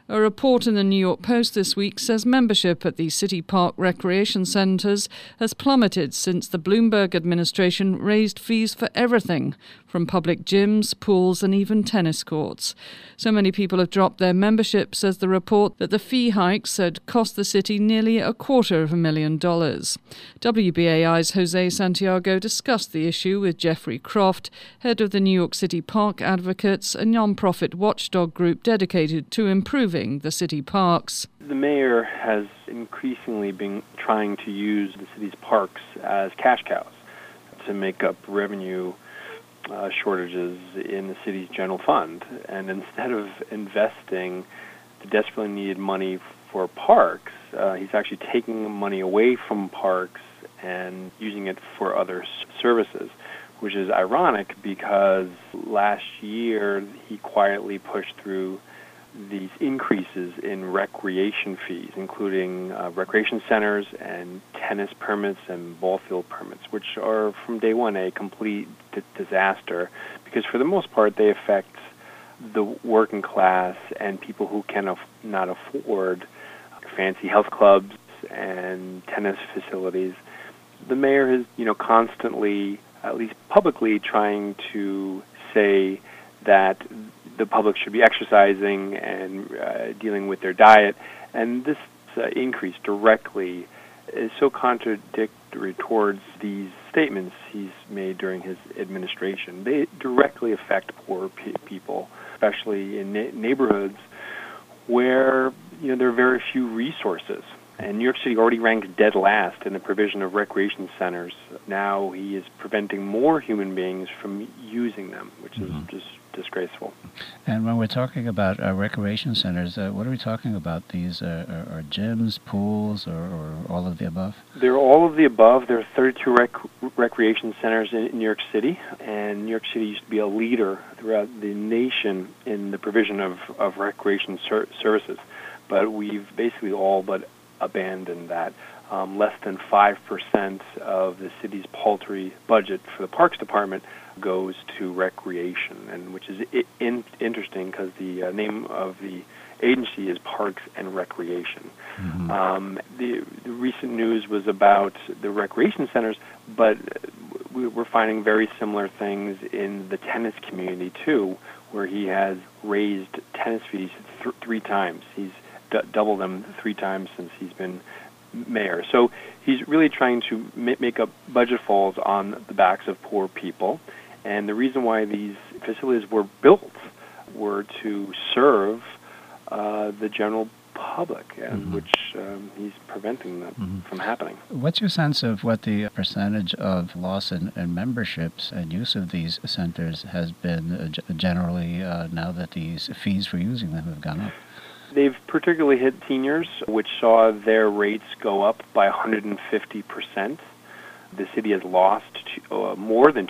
A report in the New York Post this week says membership at the city park recreation centres has plummeted since the Bloomberg administration raised fees for everything, from public gyms, pools and even tennis courts. So many people have dropped their membership, says the report, that the fee hikes had cost the city nearly $250,000. WBAI's Jose Santiago discussed the issue with Jeffrey Croft, head of the New York City Park Advocates, a non-profit watchdog group dedicated to improving the city parks. The mayor has increasingly been trying to use the city's parks as cash cows to make up revenue shortages in the city's general fund. And instead of investing the desperately needed money for parks, he's actually taking money away from parks and using it for other services, which is ironic because last year he quietly pushed through these increases in recreation fees, including recreation centers and tennis permits and ball field permits, which are from day one a complete disaster because for the most part they affect the working class and people who not afford fancy health clubs and tennis facilities. The mayor is, constantly, at least publicly, trying to say that the public should be exercising and dealing with their diet, and this increase directly is so contradictory towards these statements he's made during his administration. They directly affect poor people, especially in neighborhoods where there are very few resources. And New York City already ranks dead last in the provision of recreation centers. Now he is preventing more human beings from using them, which is just disgraceful. And when we're talking about recreation centers, what are we talking about? These are gyms, pools, or all of the above? They're all of the above. There are 32 recreation centers in New York City, and New York City used to be a leader throughout the nation in the provision of recreation services. But we've basically all but abandoned that. Less than 5% of the city's paltry budget for the Parks Department goes to recreation, and which is interesting because the name of the agency is Parks and Recreation. The recent news was about the recreation centers, but we're finding very similar things in the tennis community too, where he has raised tennis fees three times. He's doubled them 3 times since he's been mayor. So he's really trying to make up budget falls on the backs of poor people. And the reason why these facilities were built were to serve the general public, and which he's preventing them from happening. What's your sense of what the percentage of loss in memberships and use of these centers has been generally now that these fees for using them have gone up? They've particularly hit seniors, which saw their rates go up by 150%. The city has lost more than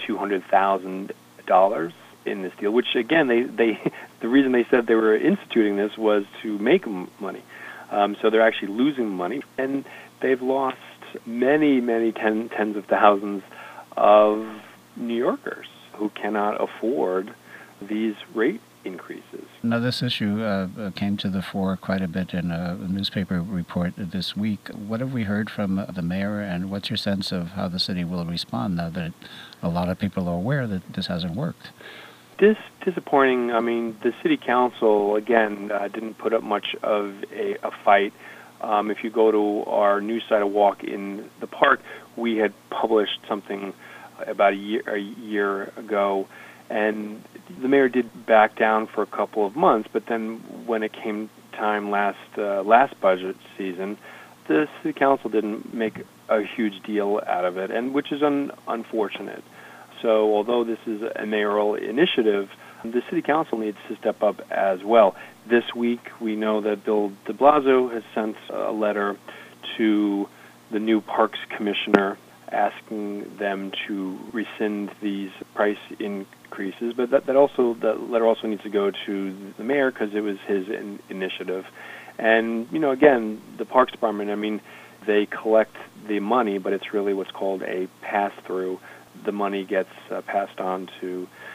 $200,000 in this deal, which again, the reason they said they were instituting this was to make money. So they're actually losing money, and they've lost many tens of thousands of New Yorkers who cannot afford these rate increases. Now, this issue came to the fore quite a bit in a newspaper report this week. What have we heard from the mayor, and what's your sense of how the city will respond now that a lot of people are aware that this hasn't worked? Disappointing. I mean, the city council, again, didn't put up much of a fight. If you go to our news site, A Walk in the Park, we had published something about a year ago, and the mayor did back down for a couple of months, but then when it came time last budget season, the city council didn't make a huge deal out of it, and which is unfortunate. So although this is a mayoral initiative, the city council needs to step up as well. This week, we know that Bill de Blasio has sent a letter to the new Parks Commissioner asking them to rescind these price increases, but that letter also needs to go to the mayor because it was his initiative. And again, the Parks Department, I mean, they collect the money, but it's really what's called a pass-through. The money gets passed on to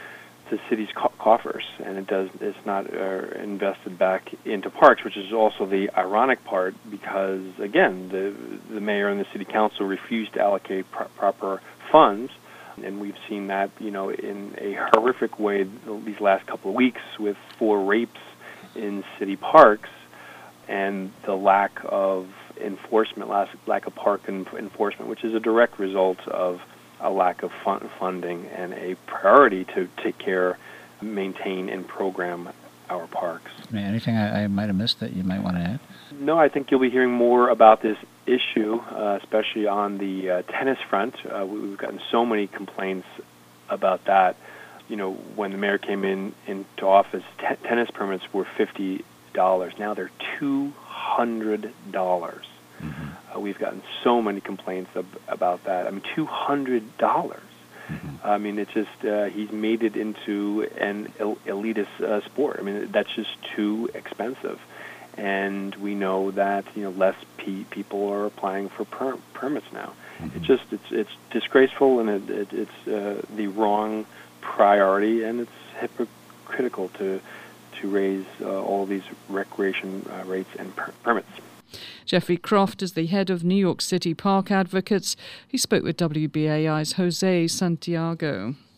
the city's coffers, and it's not invested back into parks, which is also the ironic part, because again, the mayor and the city council refused to allocate proper funds, and we've seen that in a horrific way these last couple of weeks with 4 rapes in city parks, and the lack of enforcement, lack of park enforcement, which is a direct result of a lack of funding and a priority to take care, maintain, and program our parks. Anything I might have missed that you might want to add? No, I think you'll be hearing more about this issue, especially on the tennis front. We've gotten so many complaints about that. When the mayor came into office, tennis permits were $50. Now they're $200. We've gotten so many complaints about that. I mean, $200. I mean, it's just he's made it into an elitist sport. I mean, that's just too expensive, and we know that less people are applying for permits now. It's disgraceful, and it's the wrong priority, and it's hypocritical to raise all these recreation rates and permits. Jeffrey Croft is the head of New York City Park Advocates. He spoke with WBAI's Jose Santiago.